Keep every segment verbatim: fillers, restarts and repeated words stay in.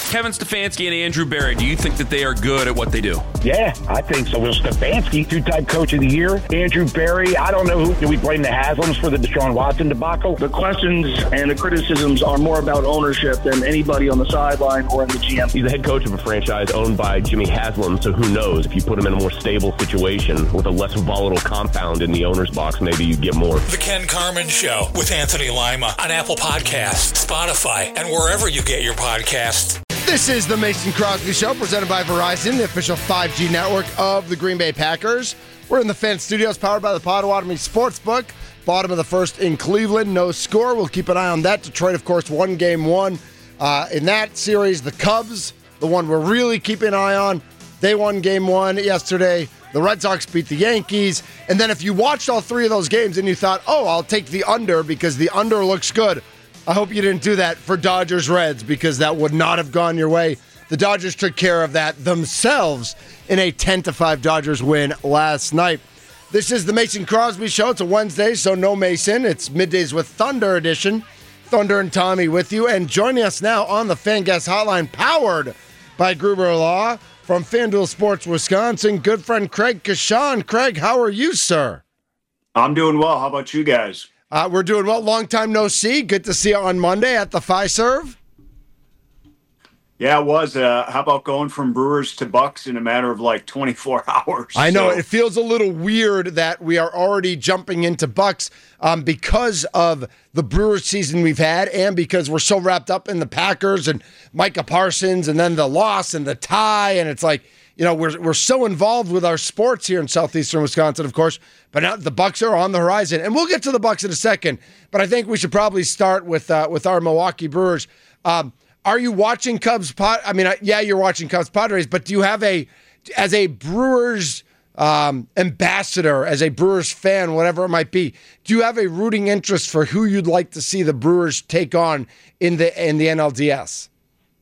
Kevin Stefanski and Andrew Berry, do you think that they are good at what they do? Yeah, I think so. Will Stefanski, two-time coach of the year. Andrew Berry, I don't know who. Do we blame the Haslams for the Deshaun Watson debacle? The questions and the criticisms are more about ownership than anybody on the sideline or in the G M. He's the head coach of a franchise owned by Jimmy Haslam, so who knows? If you put him in a more stable situation with a less volatile compound in the owner's box, maybe you get more. The Ken Carman Show with Anthony Lima on Apple Podcasts, Spotify, and wherever you get your podcasts. This is the Mason Crosby Show, presented by Verizon, the official five G network of the Green Bay Packers. We're in the Fan Studios, powered by the Potawatomi Sportsbook. Bottom of the first in Cleveland, no score. We'll keep an eye on that. Detroit, of course, won game one. Uh, in that series, the Cubs, the one we're really keeping an eye on, they won game one yesterday. The Red Sox beat the Yankees. And then if you watched all three of those games and you thought, oh, I'll take the under because the under looks good, I hope you didn't do that for Dodgers-Reds because that would not have gone your way. The Dodgers took care of that themselves in a ten to five Dodgers win last night. This is the Mason Crosby Show. It's a Wednesday, so no Mason. It's Middays with Thunder edition. Thunder and Tommy with you. And joining us now on the Fan Guest Hotline, powered by Gruber Law, from FanDuel Sports Wisconsin, good friend Craig Kashan. Craig, how are you, sir? I'm doing well. How about you guys? Uh, we're doing well. Long time no see. Good to see you on Monday at the Fiserv. Yeah, it was. Uh, how about going from Brewers to Bucks in a matter of like twenty-four hours? I know. So. It feels a little weird that we are already jumping into Bucks um, because of the Brewers season we've had and because we're so wrapped up in the Packers and Micah Parsons and then the loss and the tie. And it's like, you know, we're we're so involved with our sports here in southeastern Wisconsin, of course. But now the Bucks are on the horizon. And we'll get to the Bucks in a second. But I think we should probably start with uh, with our Milwaukee Brewers. Um Are you watching Cubs? Pod- I mean, yeah, you're watching Cubs Padres, but do you have a, as a Brewers um, ambassador, as a Brewers fan, whatever it might be, do you have a rooting interest for who you'd like to see the Brewers take on in the in the N L D S?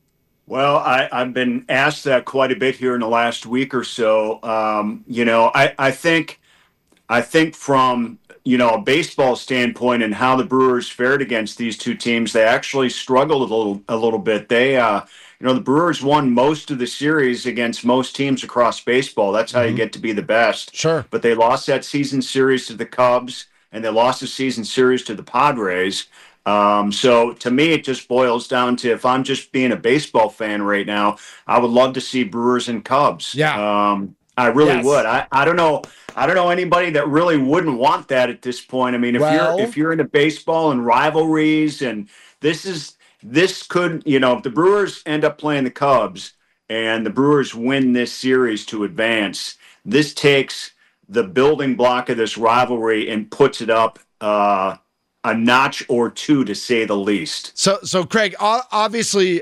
Well, I, I've been asked that quite a bit here in the last week or so. Um, you know, I, I think, I think from. you know, a baseball standpoint and how the Brewers fared against these two teams, they actually struggled a little, a little bit. They, uh, you know, the Brewers won most of the series against most teams across baseball. That's how mm-hmm. you get to be the best. Sure. But they lost that season series to the Cubs and they lost the season series to the Padres. Um, so to me, it just boils down to, if I'm just being a baseball fan right now, I would love to see Brewers and Cubs. Yeah. Um, I really yes. would. I, I don't know. I don't know anybody that really wouldn't want that at this point. I mean, if well, you're if you're into baseball and rivalries, and this is this could, you know, if the Brewers end up playing the Cubs and the Brewers win this series to advance, this takes the building block of this rivalry and puts it up uh, a notch or two, to say the least. So, so Craig, obviously,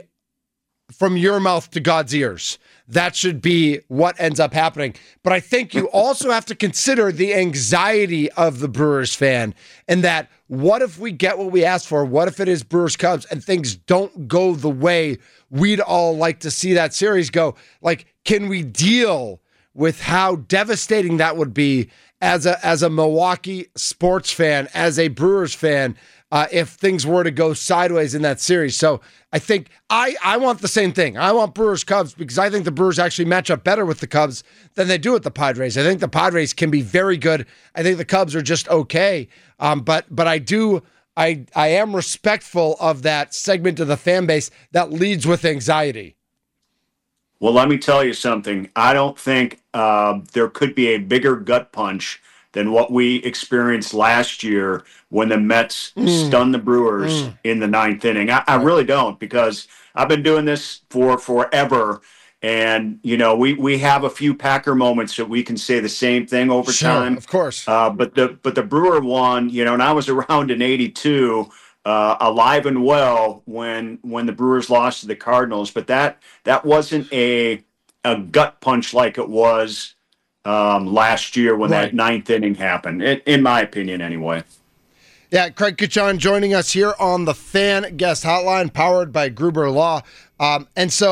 from your mouth to God's ears, that should be what ends up happening. But I think you also have to consider the anxiety of the Brewers fan, and that what if we get what we asked for? What if it is Brewers Cubs and things don't go the way we'd all like to see that series go? Like, can we deal with how devastating that would be as a as a Milwaukee sports fan, as a Brewers fan, uh, if things were to go sideways in that series? So I think I, I want the same thing. I want Brewers Cubs because I think the Brewers actually match up better with the Cubs than they do with the Padres. I think the Padres can be very good. I think the Cubs are just okay. Um, but but I do I I am respectful of that segment of the fan base that leads with anxiety. Well, let me tell you something. I don't think uh, there could be a bigger gut punch than what we experienced last year when the Mets mm. stunned the Brewers mm. in the ninth inning. I, I really don't, because I've been doing this for forever. And, you know, we, we have a few Packer moments that we can say the same thing over sure, time. Of course. Uh, but the but the Brewer one, you know, and I was around in eighty-two, uh, alive and well when when the Brewers lost to the Cardinals. But that that wasn't a a gut punch like it was um, last year when right. that ninth inning happened, in, in my opinion anyway. Yeah, Craig Kachon joining us here on the Fan Guest Hotline, powered by Gruber Law. Um, and so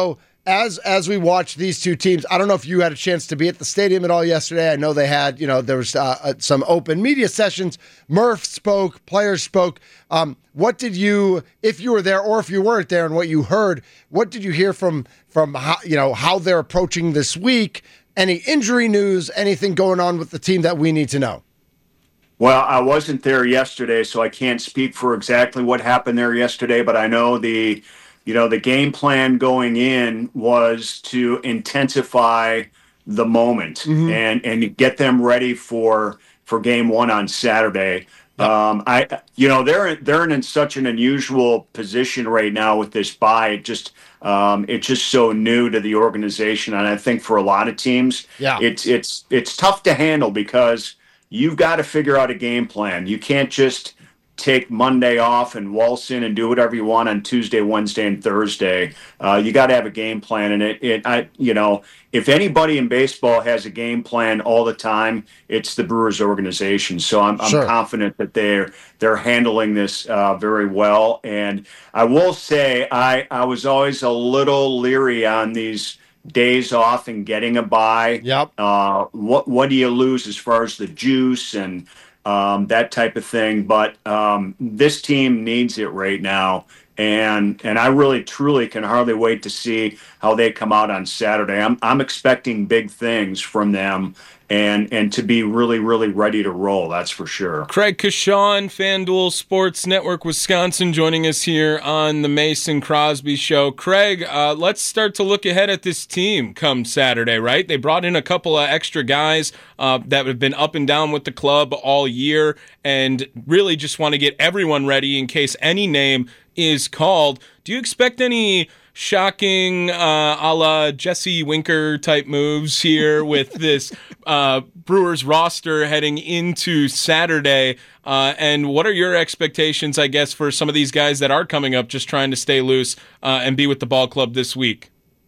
as as we watch these two teams, I don't know if you had a chance to be at the stadium at all yesterday. I know they had, you know, there was uh, some open media sessions. Murph spoke, players spoke. Um, what did you, if you were there or if you weren't there, and what you heard, what did you hear from from how, you know, how they're approaching this week? Any injury news? Anything going on with the team that we need to know? Well, I wasn't there yesterday, so I can't speak for exactly what happened there yesterday. But I know the You know, the game plan going in was to intensify the moment mm-hmm. and, and get them ready for for game one on Saturday. Yep. Um, I, you know, they're they're in such an unusual position right now with this bye. It just um, it's just so new to the organization, and I think for a lot of teams, yeah. it's it's it's tough to handle because you've got to figure out a game plan. You can't just take Monday off and waltz in and do whatever you want on Tuesday, Wednesday, and Thursday. Uh, you got to have a game plan, and it, it, I, you know, if anybody in baseball has a game plan all the time, it's the Brewers organization. So I'm, I'm sure. confident that they're they're handling this uh, very well. And I will say, I I was always a little leery on these days off and getting a bye. Yep. Uh, what what do you lose as far as the juice and Um, that type of thing, but um, this team needs it right now, and and I really truly can hardly wait to see how they come out on Saturday. I'm I'm expecting big things from them, and and to be really really ready to roll. That's for sure. Craig Kashawn, FanDuel Sports Network Wisconsin, joining us here on the Mason Crosby Show. Craig, uh, let's start to look ahead at this team come Saturday. Right, they brought in a couple of extra guys uh, that have been up and down with the club all year, and really just want to get everyone ready in case any name is called. Do you expect any shocking uh, a la Jesse Winker type moves here with this uh, Brewers roster heading into Saturday? Uh, and what are your expectations, I guess, for some of these guys that are coming up just trying to stay loose uh, and be with the ball club this week?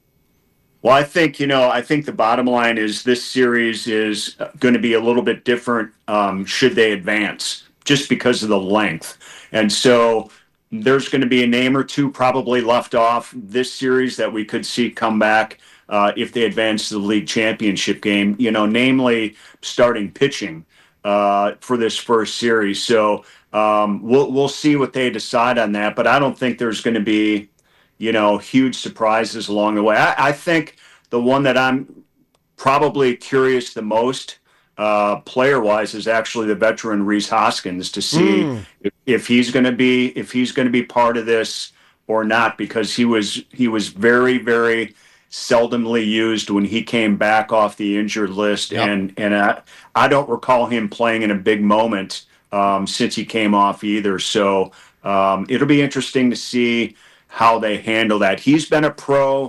Well, I think, you know, I think the bottom line is this series is going to be a little bit different um, should they advance, just because of the length. And so there's going to be a name or two probably left off this series that we could see come back uh, if they advance to the league championship game, you know, namely starting pitching uh, for this first series. So um, we'll we'll see what they decide on that. But I don't think there's going to be, you know, huge surprises along the way. I, I think the one that I'm probably curious the most Uh, player-wise is actually the veteran Rhys Hoskins to see mm. if, if he's going to be if he's going to be part of this or not, because he was he was very very seldomly used when he came back off the injured list, yep. and and I, I don't recall him playing in a big moment um, since he came off either. So um, it'll be interesting to see how they handle that. He's been a pro.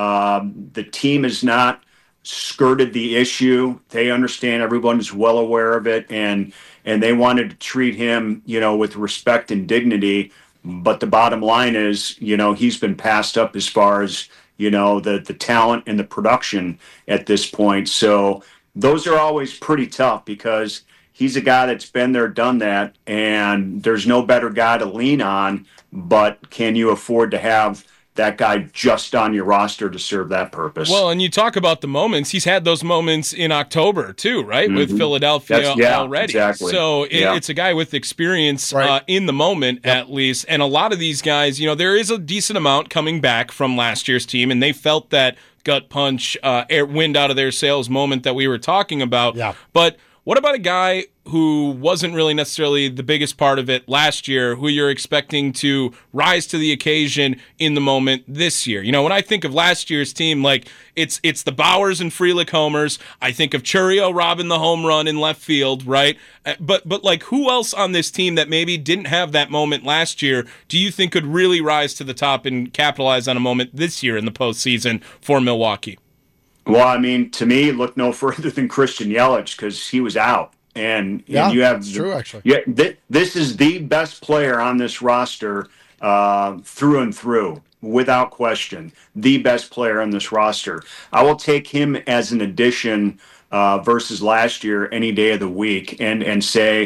Um, the team is not skirted the issue. They understand, everyone is well aware of it, and and they wanted to treat him, you know, with respect and dignity. But the bottom line is, you know, he's been passed up as far as, you know, the the talent and the production at this point. So those are always pretty tough because he's a guy that's been there, done that, and there's no better guy to lean on. But can you afford to have that guy just on your roster to serve that purpose? Well, and you talk about the moments. He's had those moments in October, too, right, mm-hmm. with Philadelphia yeah, already. Exactly. So it, yeah. it's a guy with experience right. uh, in the moment, yep. at least. And a lot of these guys, you know, there is a decent amount coming back from last year's team, and they felt that gut punch, uh, air, wind out of their sails moment that we were talking about. Yeah. But what about a guy who wasn't really necessarily the biggest part of it last year, who you're expecting to rise to the occasion in the moment this year? You know, when I think of last year's team, like it's it's the Bowers and Frelick homers. I think of Churio robbing the home run in left field, right? But but like who else on this team that maybe didn't have that moment last year do you think could really rise to the top and capitalize on a moment this year in the postseason for Milwaukee? Well, I mean, to me, look no further than Christian Yelich, because he was out. And, yeah, and you have it's true, actually. Yeah, th- this is the best player on this roster uh, through and through, without question. The best player on this roster. I will take him as an addition uh, versus last year any day of the week, and and say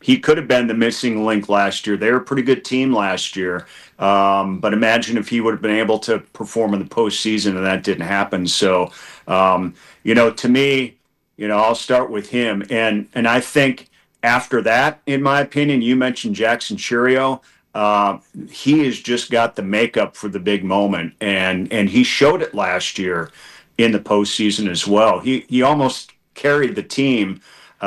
he could have been the missing link last year. They were a pretty good team last year. Um, but imagine if he would have been able to perform in the postseason and that didn't happen. So, um, you know, to me, you know, I'll start with him. And, and I think after that, in my opinion, you mentioned Jackson Chourio. Uh, he has just got the makeup for the big moment, and and he showed it last year in the postseason as well. He he almost carried the team,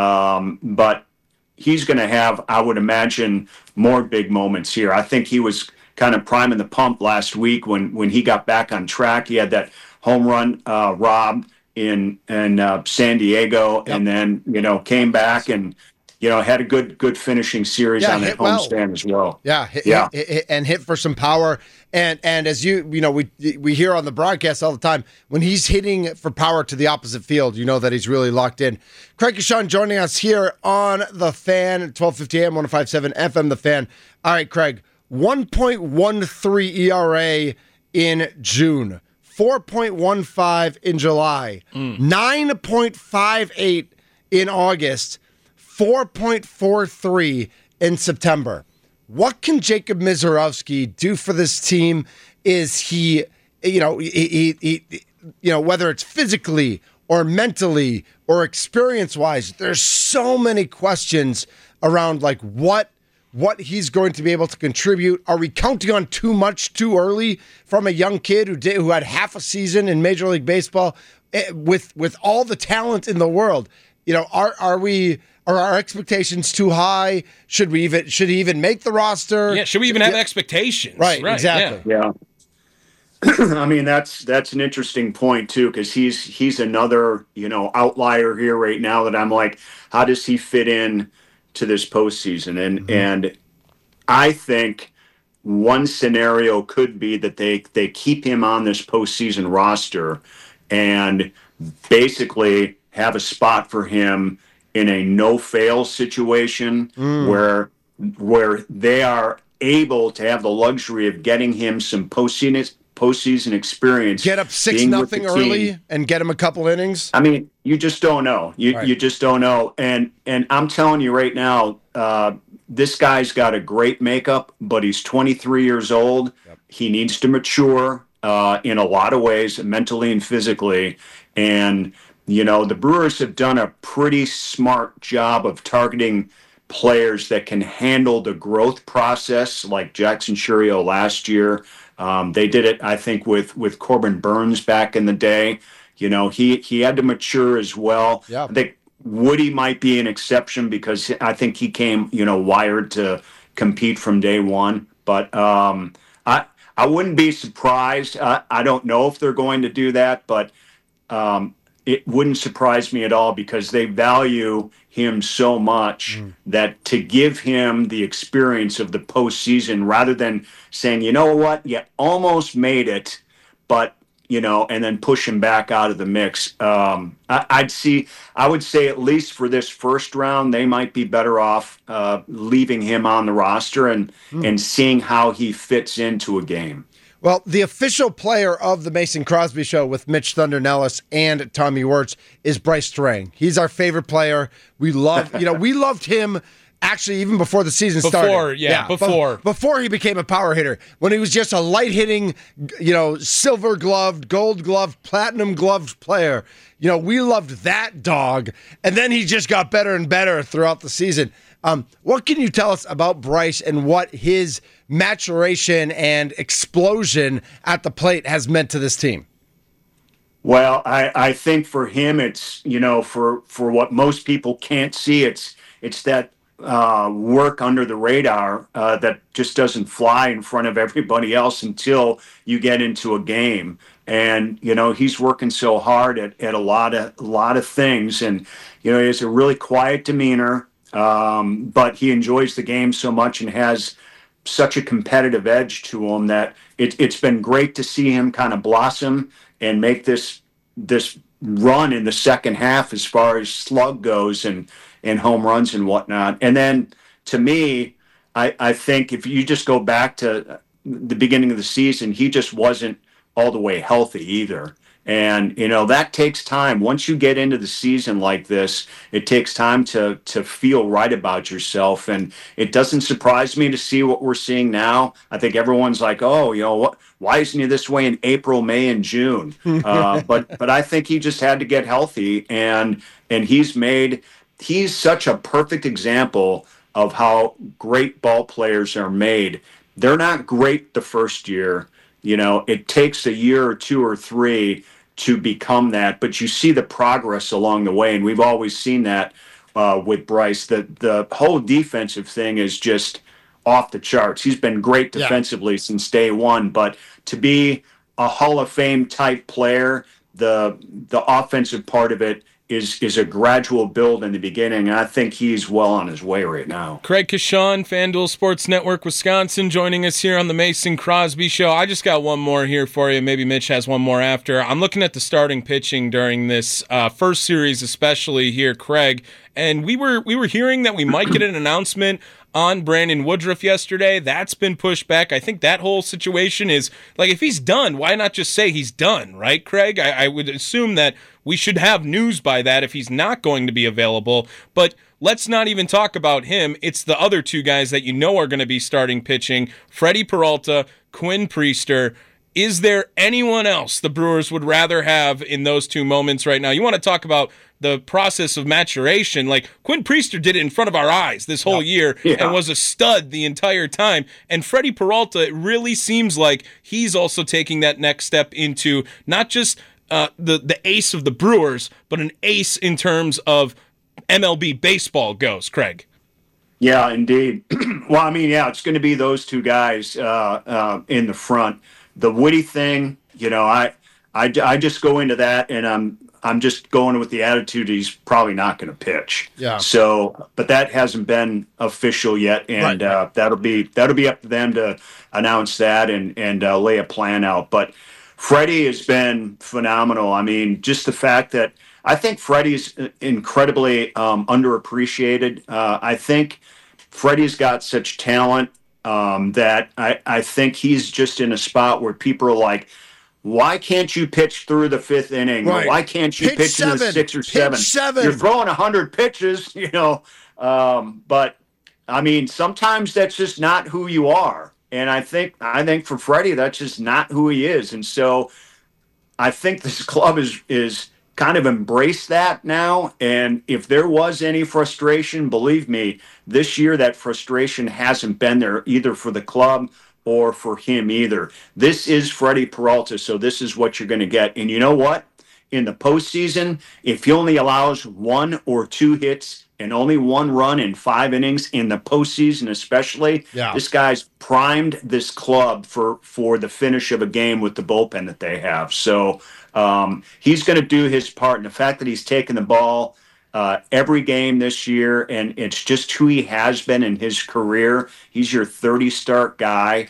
um, but he's going to have, I would imagine, more big moments here. I think he was kind of priming the pump last week when when he got back on track. He had that home run uh, rob in in uh, San Diego, yep. and then you know came back and. You know, had a good good finishing series yeah, on that homestand well. as well. Yeah, hit, yeah, hit, hit, and hit for some power. And and as you you know, we we hear on the broadcast all the time when he's hitting for power to the opposite field, you know that he's really locked in. Craig Coshun joining us here on the Fan, twelve fifty A M, one oh five point seven F M, the Fan. All right, Craig, one point one three E R A in June, four point one five in July, mm. nine point five eight in August. four point four three in September. What can Jacob Misiorowski do for this team? Is he, you know, he, he, he, you know, whether it's physically or mentally or experience-wise, there's so many questions around like what what he's going to be able to contribute. Are we counting on too much too early from a young kid who did who had half a season in Major League Baseball with with all the talent in the world? You know, are are we? Are our expectations too high? Should we even should he even make the roster? Yeah, should we even have yeah. expectations? Right, right, exactly. Yeah. yeah. I mean, that's that's an interesting point too, because he's he's another, you know, outlier here right now that I'm like, how does he fit in to this postseason? And mm-hmm. and I think one scenario could be that they they keep him on this postseason roster and basically have a spot for him in a no-fail situation mm. where where they are able to have the luxury of getting him some postseason postseason experience. Get up six nothing early and get him a couple innings. I mean, you just don't know. You right. you just don't know. And and I'm telling you right now, uh, this guy's got a great makeup, but he's twenty-three years old. Yep. He needs to mature uh, in a lot of ways, mentally and physically, and. You know, the Brewers have done a pretty smart job of targeting players that can handle the growth process, like Jackson Chourio last year. Um, they did it, I think, with with Corbin Burns back in the day. You know, he he had to mature as well. Yeah. I think Woody might be an exception because I think he came, you know, wired to compete from day one. But um, I I wouldn't be surprised. I, I don't know if they're going to do that, but. Um, It wouldn't surprise me at all because they value him so much mm. that to give him the experience of the postseason rather than saying, you know what, you almost made it, but, you know, and then push him back out of the mix. Um, I, I'd see, I would say at least for this first round, they might be better off uh, leaving him on the roster and, mm. and seeing how he fits into a game. Well, the official player of the Mason Crosby Show with Mitch Thunder Nellis and Tommy Wirtz is Bryce Terang. He's our favorite player. We love, you know, we loved him actually even before the season before, started. Before, yeah, yeah, before. Be- before he became a power hitter. When he was just a light-hitting, you know, silver-gloved, gold-gloved, platinum-gloved player. You know, we loved that dog. And then he just got better and better throughout the season. Um, what can you tell us about Bryce and what his maturation and explosion at the plate has meant to this team? Well, I, I think for him, it's, you know, for, for what most people can't see, it's it's that uh, work under the radar uh, that just doesn't fly in front of everybody else until you get into a game. And, you know, he's working so hard at, at a lot of a lot of things. And, you know, he has a really quiet demeanor. Um, but he enjoys the game so much and has such a competitive edge to him that it, it's been great to see him kind of blossom and make this this run in the second half as far as slug goes and, and home runs and whatnot. And then to me, I, I think if you just go back to the beginning of the season, he just wasn't all the way healthy either. And, you know, that takes time. Once you get into the season like this, it takes time to to feel right about yourself. And it doesn't surprise me to see what we're seeing now. I think everyone's like, oh, you know, what? Why isn't he this way in April, May, and June? Uh, but but I think he just had to get healthy. And and he's made he's such a perfect example of how great ball players are made. They're not great the first year. You know, it takes a year or two or three to become that, but you see the progress along the way, and we've always seen that uh, with Bryce. The the whole defensive thing is just off the charts. He's been great defensively yeah. since day one, but to be a Hall of Fame type player, the the offensive part of it is is a gradual build in the beginning, and I think he's well on his way right now. Craig Kashan, FanDuel Sports Network Wisconsin, joining us here on the Mason Crosby Show. I just got one more here for you. Maybe Mitch has one more after. I'm looking at the starting pitching during this uh, first series, especially here, Craig, and we were we were hearing that we might get an announcement on Brandon Woodruff yesterday. That's been pushed back. I think that whole situation is, like, if he's done, why not just say he's done, right, Craig? I, I would assume that we should have news by that if he's not going to be available. But let's not even talk about him. It's the other two guys that you know are going to be starting pitching, Freddie Peralta, Quinn Priester. Is there anyone else the Brewers would rather have in those two moments right now? You want to talk about the process of maturation. Like, Quinn Priester did it in front of our eyes this whole year yeah. and was a stud the entire time. And Freddie Peralta, it really seems like he's also taking that next step into not just uh, the, the ace of the Brewers, but an ace in terms of M L B baseball goes, Craig. Yeah, indeed. Well, I mean, yeah, it's going to be those two guys uh, uh, in the front. The Woody thing, you know, I, I, I just go into that and I'm I'm just going with the attitude he's probably not going to pitch. Yeah. So, but that hasn't been official yet, and right. uh, that'll be that'll be up to them to announce that and and uh, lay a plan out. But Freddie has been phenomenal. I mean, just the fact that I think Freddie's incredibly um, underappreciated. Uh, I think Freddie's got such talent um, that I I think he's just in a spot where people are like, why can't you pitch through the fifth inning? Right. Why can't you pitch, pitch seven. in the six or pitch seven? seven? You're throwing one hundred pitches, you know. Um, but, I mean, sometimes that's just not who you are. And I think I think for Freddie, that's just not who he is. And so I think this club is is kind of embraced that now. And if there was any frustration, believe me, this year that frustration hasn't been there either for the club or for him either. This is Freddie Peralta, so this is what you're going to get. And you know what? In the postseason, if he only allows one or two hits and only one run in five innings in the postseason especially, yeah. this guy's primed this club for, for the finish of a game with the bullpen that they have. So um, he's going to do his part. And the fact that he's taken the ball Uh, every game this year, and it's just who he has been in his career. He's your thirty start guy,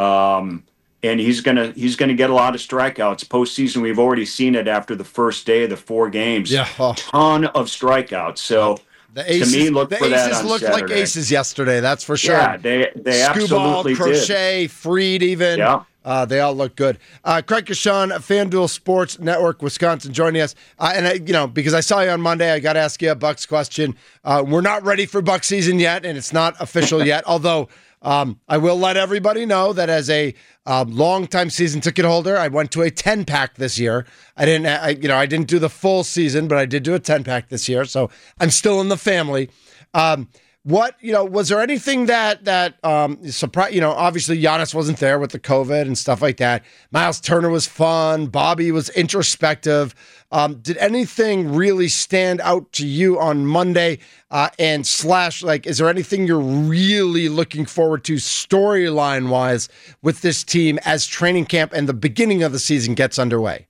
um, and he's gonna he's gonna get a lot of strikeouts postseason. We've already seen it after the first day of the four games. Yeah, oh. ton of strikeouts. So the aces, to me, look the for that aces on looked Saturday. like aces yesterday. That's for sure. Yeah, they they Skubal, absolutely Crochet, did. Fried, even. Yeah. Uh, they all look good. Uh, Craig Kashan, FanDuel Sports Network, Wisconsin, joining us. Uh, and, I, you know, because I saw you on Monday, I got to ask you a Bucks question. Uh, we're not ready for Bucks season yet, and it's not official yet, although um, I will let everybody know that as a uh, longtime season ticket holder, I went to a ten-pack this year. I didn't, I, you know, I didn't do the full season, but I did do a ten-pack this year, so I'm still in the family. Um What, you know, was there anything that, that um, surprised, you know, obviously Giannis wasn't there with the COVID and stuff like that. Miles Turner was fun. Bobby was introspective. Um, did anything really stand out to you on Monday? Uh, and slash, like, is there anything you're really looking forward to storyline-wise with this team as training camp and the beginning of the season gets underway?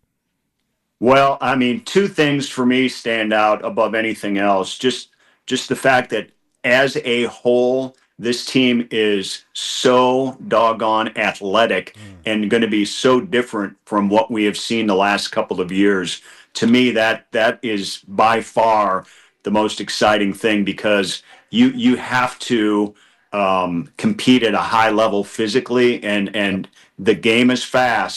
Well, I mean, two things for me stand out above anything else. Just, just the fact that as a whole, this team is so doggone athletic mm. and going to be so different from what we have seen the last couple of years. To me, that that is by far the most exciting thing, because you you have to um, compete at a high level physically, and and the game is fast.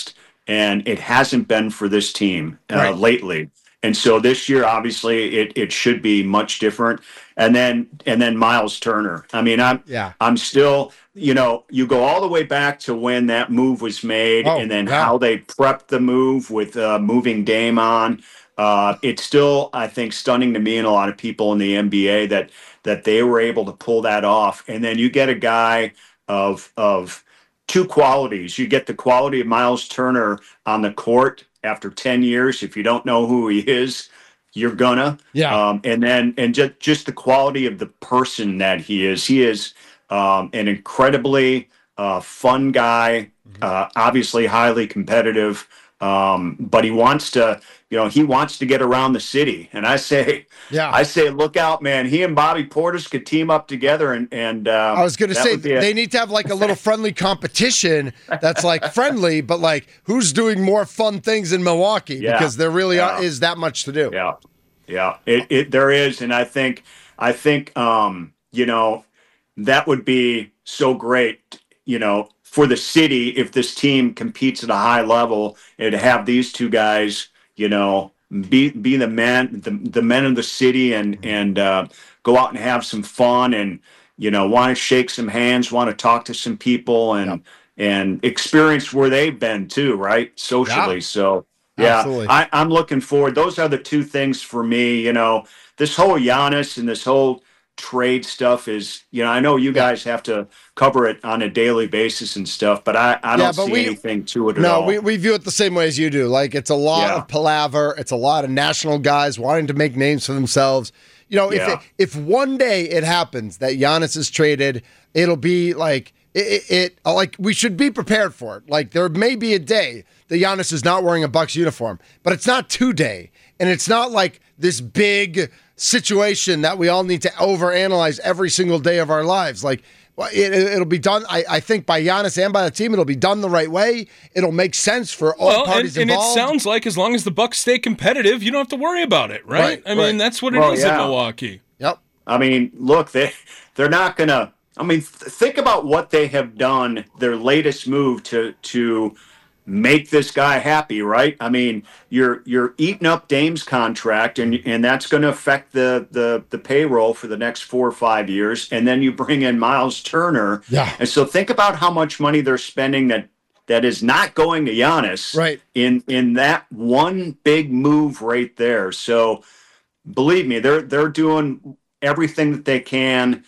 and it hasn't been for this team uh, Right. lately. And so this year, obviously, it, it should be much different. And then and then Miles Turner. I mean, I'm Yeah. I'm still, you know, you go all the way back to when that move was made, Oh, and then yeah. how they prepped the move with uh, moving Dame on. Uh, it's still, I think, stunning to me and a lot of people in the N B A that that they were able to pull that off. And then you get a guy of of two qualities. You get the quality of Miles Turner on the court after ten years. If you don't know who he is, you're gonna. Yeah. Um, and then and just just the quality of the person that he is. He is um, an incredibly uh, fun guy. Uh, obviously, highly competitive. Um, but he wants to, you know, he wants to get around the city. And I say, Yeah. I say, look out, man. He and Bobby Portis could team up together, and and uh, I was going to that say would be a- they need to have like a little friendly competition that's like friendly, but like who's doing more fun things in Milwaukee Yeah. because there really Yeah. are, is that much to do. Yeah, yeah, it, it there is, and I think I think um, you know that would be so great, you know, for the city if this team competes at a high level and to have these two guys, you know, be be the men the, the men of the city and and uh, go out and have some fun and you know want to shake some hands, want to talk to some people and Yep. and experience where they've been too, right? Socially, Yeah. so. Yeah, Absolutely. I, I'm looking forward. Those are the two things for me. You know, this whole Giannis and this whole trade stuff is, you know, I know you guys have to cover it on a daily basis and stuff, but I, I don't Yeah, but see we- anything to it at No, all. we, we view it the same way as you do. Like it's a lot Yeah. of palaver. It's a lot of national guys wanting to make names for themselves. You know, if Yeah. it, if one day it happens that Giannis is traded, it'll be like it, it, it like we should be prepared for it. Like there may be a day that Giannis is not wearing a Bucks uniform, but it's not today, and it's not like this big situation that we all need to overanalyze every single day of our lives. Like well, it, it'll be done. I, I think by Giannis and by the team, it'll be done the right way. It'll make sense for all Well, and, parties and it involved. sounds like as long as the Bucks stay competitive, you don't have to worry about it, right? Right, I mean, right. that's what it Well, is in yeah. Milwaukee. Yep. I mean, look, they they're not gonna. I mean, th- think about what they have done. Their latest move to to make this guy happy, right? I mean, you're you're eating up Dame's contract, and and that's going to affect the the the payroll for the next four or five years. And then you bring in Miles Turner, Yeah. And so think about how much money they're spending that that is not going to Giannis, Right. In in that one big move right there. So believe me, they're they're doing everything that they can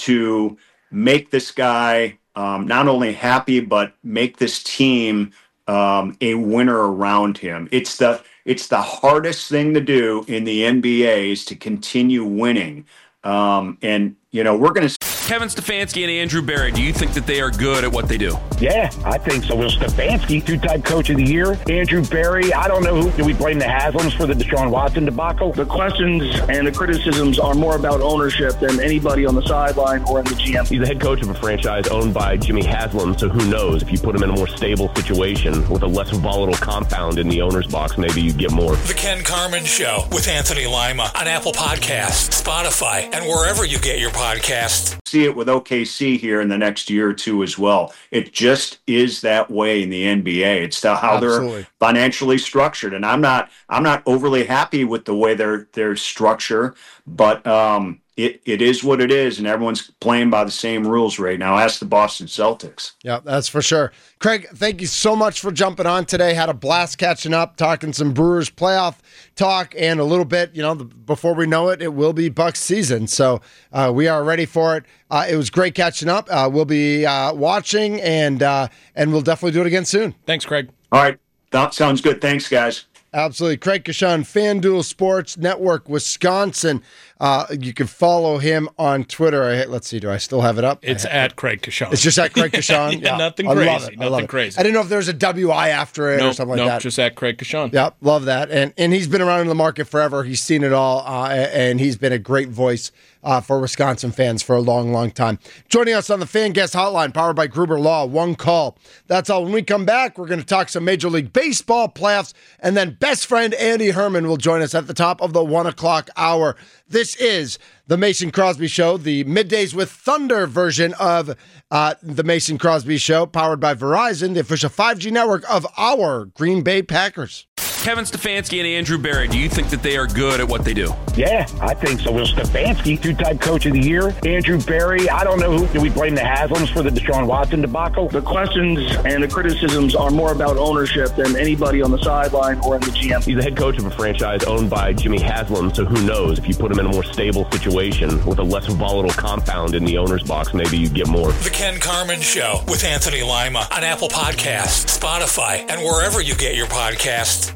to make this guy um, not only happy but make this team um, a winner around him. It's the it's the hardest thing to do in the N B A is to continue winning. Um, and you know we're going to. Kevin Stefanski and Andrew Barry, do you think that they are good at what they do? Yeah, I think so. Will Stefanski, two-time coach of the year. Andrew Barry, I don't know who. Do we blame the Haslams for the Deshaun Watson debacle? The questions and the criticisms are more about ownership than anybody on the sideline or in the G M. He's the head coach of a franchise owned by Jimmy Haslam, so who knows? If you put him in a more stable situation with a less volatile compound in the owner's box, maybe you get more. The Ken Carman Show with Anthony Lima on Apple Podcasts, Spotify, and wherever you get your podcasts. See it with O K C here in the next year or two as well. It just is that way in the N B A. It's the, how Absolutely. they're financially structured, and I'm not I'm not overly happy with the way their their structure, but um, it it is what it is, and everyone's playing by the same rules right now. Ask the Boston Celtics. Yeah, that's for sure. Craig, thank you so much for jumping on today. Had a blast catching up, talking some Brewers playoff talk, and a little bit, you know, the, before we know it, it will be Bucks season. So uh, we are ready for it. Uh, it was great catching up. Uh, we'll be uh, watching, and uh, and we'll definitely do it again soon. Thanks, Craig. All right, that sounds good. Thanks, guys. Absolutely. Craig Kashan, FanDuel Sports Network, Wisconsin. Uh, you can follow him on Twitter. I, let's see, do I still have it up? It's I, at Craig Kashan. It's just at Craig Kashan? Yeah, nothing I love crazy, it. I love nothing it. crazy. I didn't know if there was a W I after it or Nope, something like nope, that. just at Craig Kashan. Yep, love that. And and he's been around in the market forever. He's seen it all, uh, and he's been a great voice uh, for Wisconsin fans for a long, long time. Joining us on the Fan Guest Hotline, powered by Gruber Law, one call. That's all. When we come back, we're going to talk some Major League Baseball playoffs, and then best friend Andy Herman will join us at the top of the one o'clock hour. This is the Mason Crosby Show, the Middays with Thunder version of uh, the Mason Crosby Show, powered by Verizon, the official five G network of our Green Bay Packers. Kevin Stefanski and Andrew Berry, do you think that they are good at what they do? Yeah, I think so. Will Stefanski, two-time coach of the year. Andrew Berry, I don't know who. Do we blame the Haslams for the Deshaun Watson debacle? The questions and the criticisms are more about ownership than anybody on the sideline or in the G M. He's the head coach of a franchise owned by Jimmy Haslam, so who knows? If you put him in a more stable situation with a less volatile compound in the owner's box, maybe you get more. The Ken Carman Show with Anthony Lima on Apple Podcasts, Spotify, and wherever you get your podcasts.